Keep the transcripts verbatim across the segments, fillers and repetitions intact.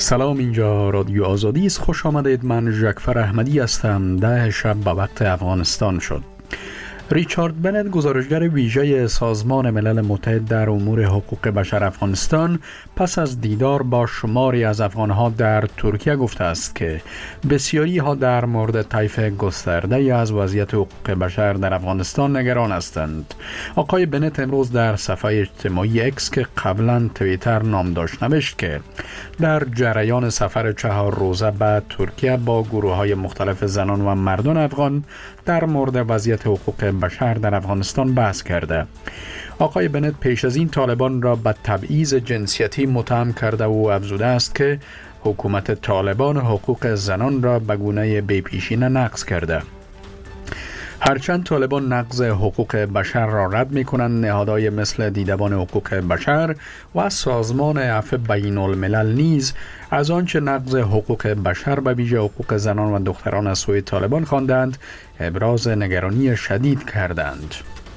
سلام، اینجا رادیو آزادی است. خوش آمدید. من ژکفر احمدی هستم. ده شب به وقت افغانستان شد. ریچارد بنت، گزارشگر ویژه سازمان ملل متحد در امور حقوق بشر افغانستان، پس از دیدار با شماری از افغانها در ترکیه گفته است که بسیاری ها در مورد طیف گسترده از وضعیت حقوق بشر در افغانستان نگران هستند. آقای بنت امروز در صفحه اجتماعی اکس که قبلا توییتر نام داشت نوشت که در جریان سفر چهار روزه به ترکیه با گروه های مختلف زنان و مردان افغان در مورد وضعیت حقوق بشر در افغانستان بحث کرده. آقای بنت پیش از این طالبان را به تبعیض جنسیتی متهم کرده و افزوده است که حکومت طالبان حقوق زنان را به گونه بی‌پیشینه نقض کرده. هرچند طالبان نقض حقوق بشر را رد می کنند، نهادهای مثل دیدبان حقوق بشر و سازمان عفو بین الملل نیز از آنچه نقض حقوق بشر به ویژه حقوق زنان و دختران از سوی طالبان خواندند ابراز نگرانی شدید کردند.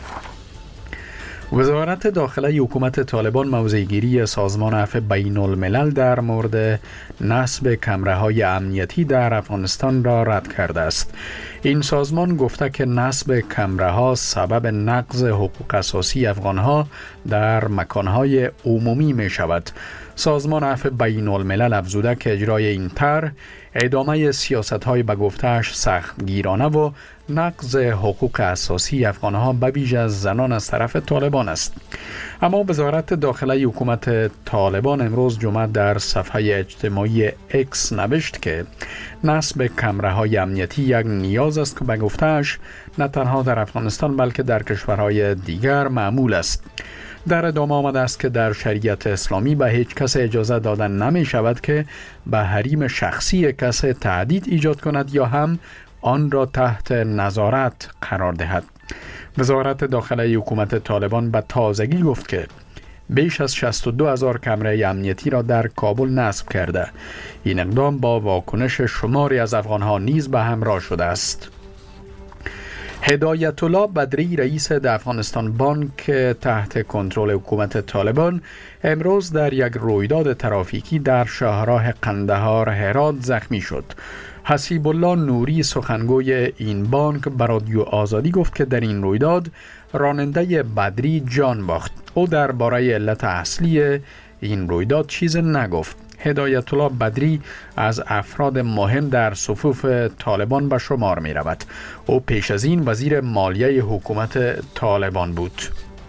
وزارت داخله حکومت طالبان موضع‌گیری سازمان عفو بین الملل در مورد نصب کمره‌های امنیتی در افغانستان را رد کرده است. این سازمان گفته که نصب کمره‌ها سبب نقض حقوق اساسی افغان‌ها در مکان‌های عمومی می شود. سازمان عفو بین الملل افزوده که اجرای این طرح ادامه سیاست‌های به گفته‌اش سختگیرانه و نقض حقوق اساسی افغان‌ها به ویژه زنان از طرف طالبان است. اما وزارت داخله حکومت طالبان امروز جمعه در صفحه اجتماعی اکس نوشت که نصب کمره‌های امنیتی یک نیاز است که به گفته‌اش نه تنها در افغانستان بلکه در کشورهای دیگر معمول است. در ادامه آمده است که در شریعت اسلامی به هیچ کس اجازه دادن نمی شود که به حریم شخصی کس تهدید ایجاد کند یا هم آن را تحت نظارت قرار دهد. وزارت داخله حکومت طالبان به تازگی گفت که بیش از شصت و دو هزار کمره امنیتی را در کابل نصب کرده. این اقدام با واکنش شماری از افغانها نیز به همراه شده است. هدایت الله بدری، رئیس افغانستان بانک تحت کنترل حکومت طالبان، امروز در یک رویداد ترافیکی در شاهراه قندهار هرات زخمی شد. حسیب الله نوری، سخنگوی این بانک، به رادیو آزادی گفت که در این رویداد راننده بدری جان باخت. او درباره علت اصلی این رویداد چیز نگفت. هدایت الله بدری از افراد مهم در صفوف طالبان به شمار می رود. او پیش از این وزیر مالیه حکومت طالبان بود.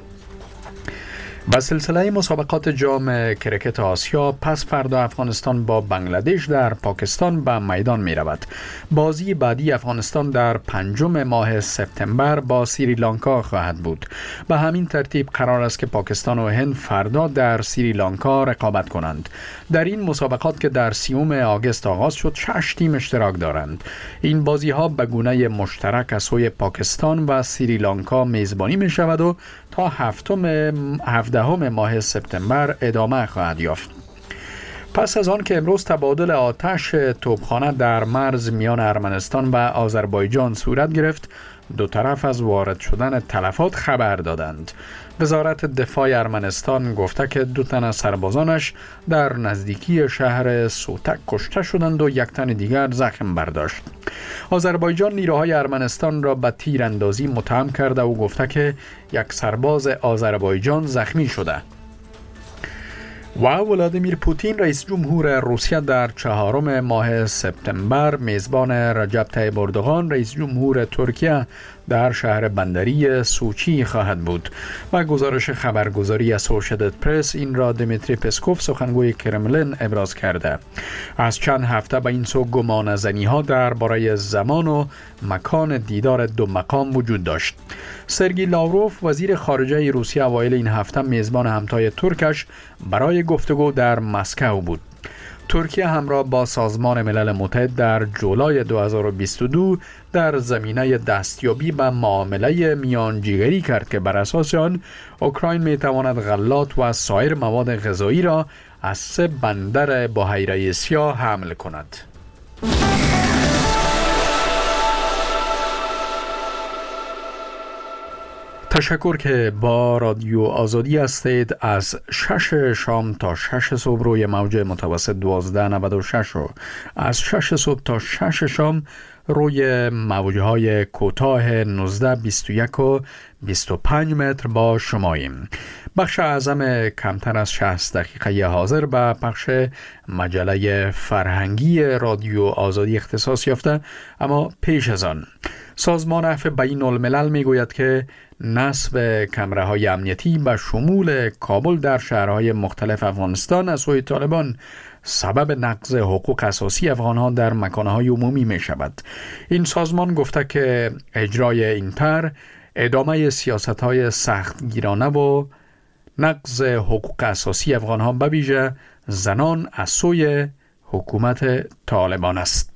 به سلسله مسابقات جام کرکت آسیا پس فردا افغانستان با بنگلادش در پاکستان به میدان می رود. بازی بعدی افغانستان در پنجم ماه سپتامبر با سریلانکا خواهد بود. به همین ترتیب قرار است که پاکستان و هند فردا در سریلانکا رقابت کنند. در این مسابقات که در سیوم آگوست آغاز شد، شش تیم اشتراک دارند. این بازی ها به گونه مشترک از سوی پاکستان و سریلانکا میزبانی می شود و تا هفتم هفدهم ماه سپتامبر ادامه خواهد یافت. پس از آن که امروز تبادل آتش توپخانه در مرز میان ارمنستان و آذربایجان صورت گرفت، دو طرف از وارد شدن تلفات خبر دادند. وزارت دفاع ارمنستان گفته که دو تن از سربازانش در نزدیکی شهر سوتک کشته شدند و یک تن دیگر زخم برداشت. آذربایجان نیروهای ارمنستان را به تیراندازی متهم کرده و گفته که یک سرباز آذربایجان زخمی شده. و ولادیمیر پوتین، رئیس جمهور روسیه، در چهارم ماه سپتامبر میزبان رجب طیب اردوغان، رئیس جمهور ترکیه، در شهر بندری سوچی خواهد بود. و گزارش خبرگزاری اسوشییتد پرس این را دمیتری پسکوف، سخنگوی کرملین، ابراز کرده. از چند هفته به این سو گمانه‌زنی ها درباره زمان و مکان دیدار دو مقام وجود داشت. سرگئی لاوروف، وزیر خارجه روسیه، اوایل این هفته میزبان همتای ترکش برای گفتگو در مسکو بود. ترکیه همراه با سازمان ملل متحد در جولای دو هزار و بیست و دو در زمینه دستیابی به معامله میانجیگری کرد که بر اساس آن اوکراین می تواند غلات و سایر مواد غذایی را از سه بندر بحیره سیاه حمل کند. تشکر که با رادیو آزادی هستید. از شش شام تا شش صبح روی موج متوسط دوازده نود و شش و از شش صبح تا شش شام روی موجهای کوتاه نوزده بیست و یک و بیست و پنج متر با شماییم. بخش اعظم کمتر از شصت دقیقه حاضر به بخش مجله فرهنگی رادیو آزادی اختصاص یافته. اما پیش از آن سازمان عفو بین الملل می گوید که نصب کمره‌های امنیتی به شمول کابل در شهرهای مختلف افغانستان از سوی طالبان سبب نقض حقوق اساسی افغان‌ها در مکان‌های عمومی می شود. این سازمان گفته که اجرای این طرح ادامه سیاست‌های سختگیرانه و نقض حقوق اساسی افغان‌ها به ویژه زنان از سوی حکومت طالبان است.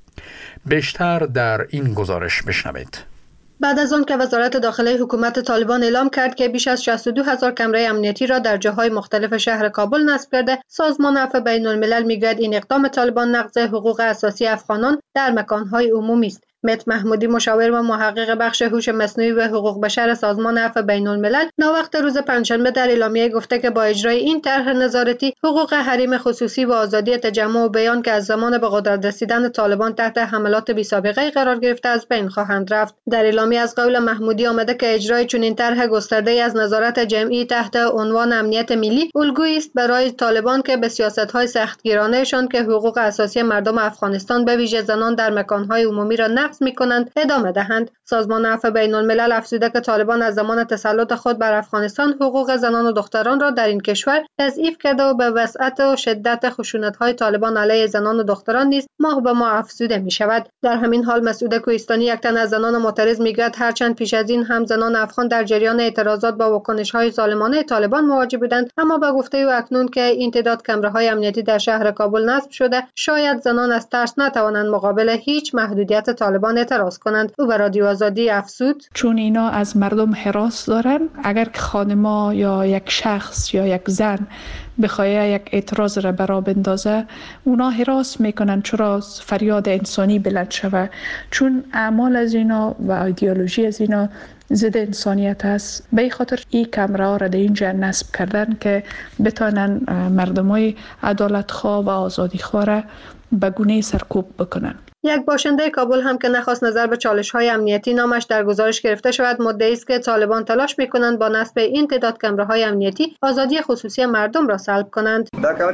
بیشتر در این گزارش بشنوید. بعد از آن که وزارت داخله حکومت طالبان اعلام کرد که بیش از شصت و دو هزار کمره امنیتی را در جاهای مختلف شهر کابل نصب کرده، سازمان عفو بین الملل میگوید این اقدام طالبان نقض حقوق اساسی افغانان در مکانهای عمومی است. مت محمودی، مشاور و محقق بخش هوش مصنوعی و حقوق بشر سازمان عفو بین الملل، ناوقت روز پنجشنبه در اعلامیه گفته که با اجرای این طرح نظارتی حقوق حریم خصوصی و آزادی تجمع و بیان که از زمان به قدرت رسیدن طالبان تحت حملات بی‌سابقه قرار گرفته از بین خواهند رفت. در اعلامیه از قول محمودی آمده که اجرای چنین طرح گسترده از نظارت جمعی تحت عنوان امنیت ملی الگویی است برای طالبان که به سیاست‌های سختگیرانه‌شان که حقوق اساسی مردم افغانستان به ویژه زنان در مکان‌های عمومی را نقض می‌کنند ادامه دهند. سازمان عفو بین الملل افزوده که طالبان از زمان تسلط خود بر افغانستان حقوق زنان و دختران را در این کشور تضعیف کرده و به وسعت و شدت خشونت‌های طالبان علیه زنان و دختران نیز ماه به ماه افزوده می‌شود. در همین حال مسعود کوهستانی، یک تن از زنان معترض، می‌گوید هرچند پیش از این هم زنان افغان در جریان اعتراضات با واکنش‌های ظالمانه طالبان مواجه بودند، اما به گفته او اکنون که این تعداد کمره‌های امنیتی در شهر کابل نصب شده، شاید زنان از ترس نتوانند مقابل هیچ محدودیت طالبان اعتراض کنند. او به رادیو آزادی افزود: چون اینا از مردم هراس دارن، اگر خانما یا یک شخص یا یک زن بخواه یک اعتراض را برا بندازه، اونا هراس میکنن چرا فریاد انسانی بلند شوه، چون اعمال از اینا و ایدئولوژی از اینا ضد انسانیت است. به این خاطر این کمره ها را در اینجا نصب کردن که بتانن مردمای عدالت خواه و آزادی خواه را به گونه سرکوب بکنن. یک باشنده کابل هم که نخواست نظر به چالش‌های امنیتی نامش در گزارش گرفته شود، مدعی است که طالبان تلاش می‌کنند با نصب این تعداد کمره‌های امنیتی آزادی خصوصی مردم را سلب کنند.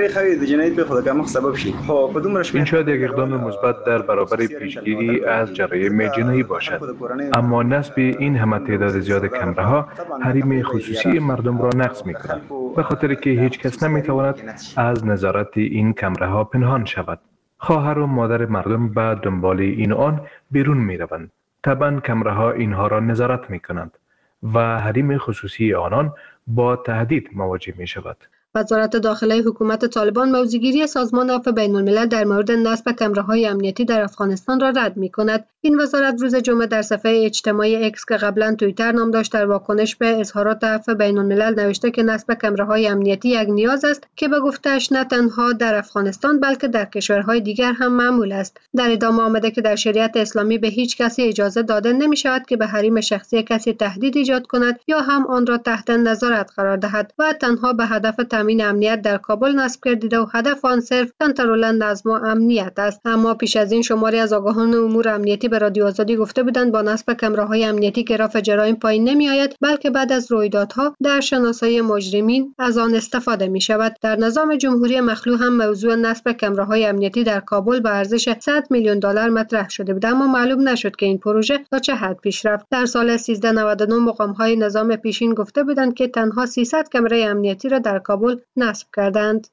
این شاید یک اقدام مثبت در برابر پیشگیری از جرایم جنایی باشد، اما نصب این همه تعداد زیاد کمره‌ها حریم خصوصی مردم را نقض می‌کند، به خاطر که هیچ کس نمی‌تواند از نظارت این کمره‌ها پنهان شود. خواهر و مادر مردم به دنبال این آن بیرون می روند. طبعا کمره‌ها اینها را نظارت می کنند و حریم خصوصی آنان با تهدید مواجه می شود. وزارت داخله حکومت طالبان موضوعگیری سازمان عفو بین الملل در مورد نصب کمره‌های امنیتی در افغانستان را رد می‌کند. این وزارت روز جمعه در صفحه اجتماعی اکس که قبلا توییتر نام داشت، در واکنش به اظهارات عفو بین الملل نوشته که نصب کمره‌های امنیتی یک نیاز است که به گفته‌اش نه تنها در افغانستان بلکه در کشورهای دیگر هم معمول است. در ادامه آمده که در شریعت اسلامی به هیچ کسی اجازه داده نمی‌شود که به حریم شخصی کسی تهدید ایجاد کند یا هم آن را تحت نظارت قرار دهد و تنها به هدف تامین امنیت در کابل نصب گردیده و هدف آن صرف کنترل نظم و امنیت است. اما پیش از این شماری از آگاهان امور امنیتی به رادیو آزادی گفته بودند با نصب کمره‌های امنیتی گراف جرایم پایین نمی‌آید، بلکه بعد از رویدادها در شناسایی مجرمین از آن استفاده می‌شود. در نظام جمهوری مخلوع هم موضوع نصب کمره‌های امنیتی در کابل به ارزش صد میلیون دلار مطرح شده بود، اما معلوم نشد که این پروژه تا چه حد پیش رفت. در سال سیزده نود و نه مقام‌های نظام پیشین گفته بودند که تنها سیصد کمره امنیتی را در کابل نصب کردند.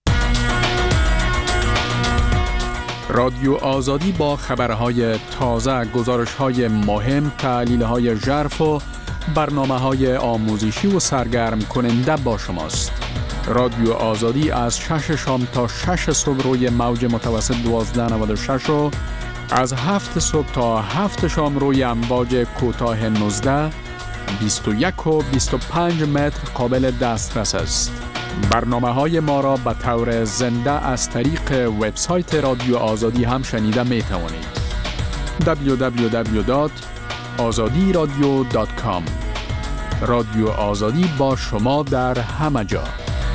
رادیو آزادی با خبرهای تازه، گزارش‌های مهم، تحلیل‌های ژرف و برنامه‌های آموزشی و سرگرم کننده با شماست. رادیو آزادی از شش شام تا شش صبح روی موج متوسط دوازده نود و شش و از هفت صبح تا هفت شام روی امواج کوتاه نوزده، بیست و یک و بیست و پنج متر قابل دسترس است. برنامه‌های ما را به طور زنده از طریق وبسایت رادیو آزادی هم شنیده می توانید. دبلیو دبلیو دبلیو دات آزادی رادیو دات کام رادیو آزادی با شما در همه جا.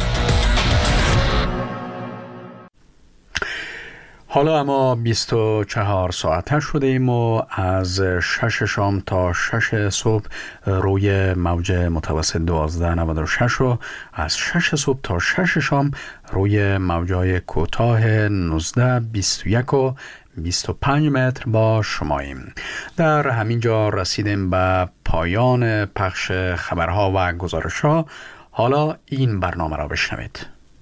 حالا اما بیست و چهار ساعته شده ایم و از شش شام تا شش صبح روی موج متوسط دوازده نود و شش و از شش صبح تا شش شام روی موجای کوتاه نوزده بیست و یک و بیست و پنج متر با شماییم. در همین جا رسیدیم به پایان پخش خبرها و گزارش‌ها. حالا این برنامه را بشنوید.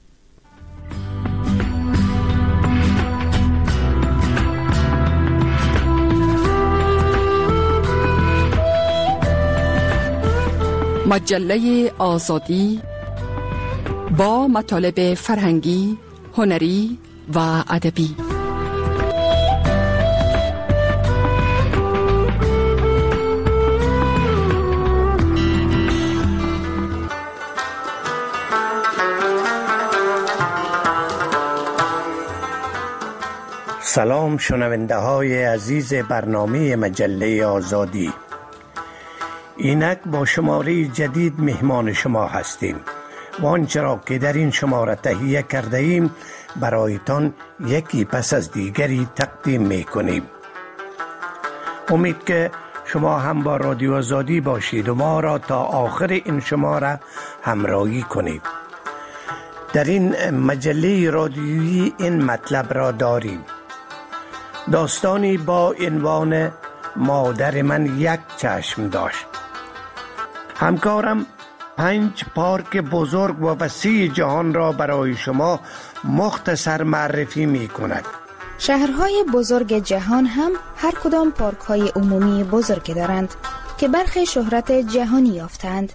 مجله آزادی با مطالب فرهنگی، هنری و ادبی. سلام شنونده های عزیز برنامه مجله آزادی. اینک با شماره جدید مهمان شما هستیم و آنچه را که در این شماره تهیه کرده ایم برایتان یکی پس از دیگری تقدیم می کنیم. امید که شما هم با رادیو آزادی باشید و ما را تا آخر این شماره همراهی کنید. در این مجله رادیویی این مطلب را داریم: داستانی با عنوان مادر من یک چشم داشت. همکارم پنج پارک بزرگ و وسیع جهان را برای شما مختصر معرفی می کند. شهرهای بزرگ جهان هم هر کدام پارک های عمومی بزرگ دارند که برخی شهرت جهانی یافتند.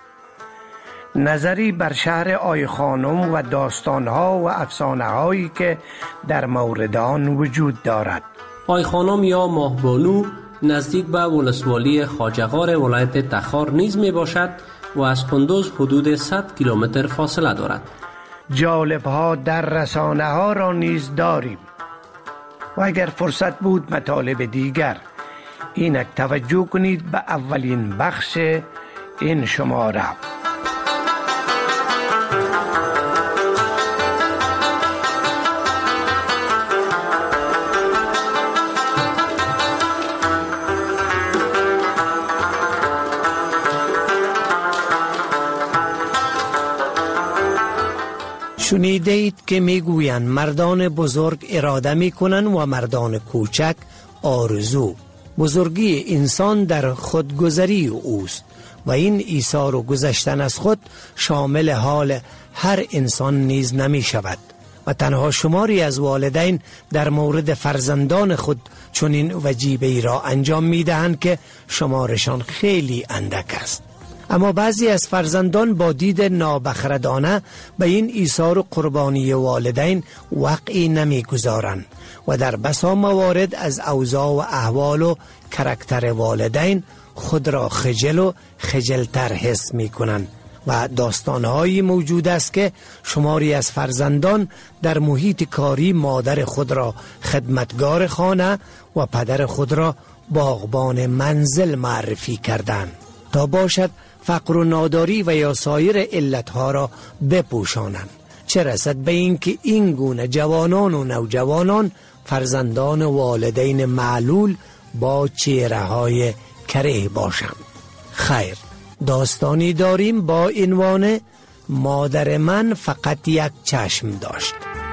نظری بر شهر آی خانم و داستانها و افسانه هایی که در مورد آن وجود دارد. آی خانم یا ماهبانو نزدیک به ولسوالی خواجه‌غار ولایت تخار نیز می باشد و از کندوز حدود صد کیلومتر فاصله دارد. جالب ها در رسانه ها را نیز داریم و اگر فرصت بود مطالب دیگر. اینک توجه کنید به اولین بخش این شماره. شنیده اید که میگویند مردان بزرگ اراده میکنند و مردان کوچک آرزو. بزرگی انسان در خودگذری اوست و این ایثار و گذشتن از خود شامل حال هر انسان نیز نمی شود و تنها شماری از والدین در مورد فرزندان خود چنین وجیبه‌ای را انجام میدهند که شمارشان خیلی اندک است. اما بعضی از فرزندان با دید نابخردانه به این ایثار و قربانی والدین وقعی نمیگذارند و در بسا موارد از اوضاع و احوال و کرکتر والدین خود را خجل و خجلتر حس می کنند و داستانهایی موجود است که شماری از فرزندان در محیط کاری مادر خود را خدمتگار خانه و پدر خود را باغبان منزل معرفی کردند تا باشد فقر و ناداری و یا سایر علتها را بپوشانند، چه رسد به این که این گونه جوانان و نوجوانان فرزندان والدین معلول با چهره های کره باشند. خیر، داستانی داریم با عنوان مادر من فقط یک چشم داشت.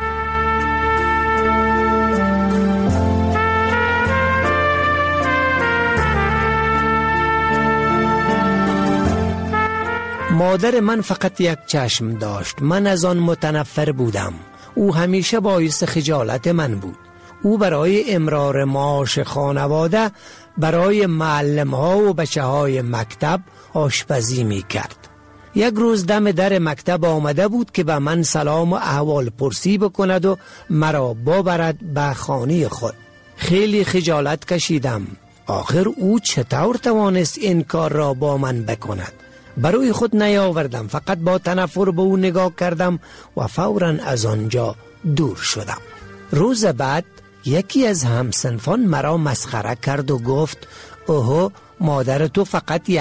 مادر من فقط یک چشم داشت. من از آن متنفر بودم. او همیشه باعث خجالت من بود. او برای امرار معاش خانواده برای معلم ها و بچه های مکتب آشپزی می کرد. یک روز دم در مکتب آمده بود که به من سلام و احوال پرسی بکند و مرا ببرد به خانه خود. خیلی خجالت کشیدم. آخر او چطور توانست این کار را با من بکند؟ برای خود نیاوردم، فقط با تنفر به او نگاه کردم و فوراً از آنجا دور شدم. روز بعد یکی از همسنفان مرا مسخره کرد و گفت اوه، مادر تو فقط یک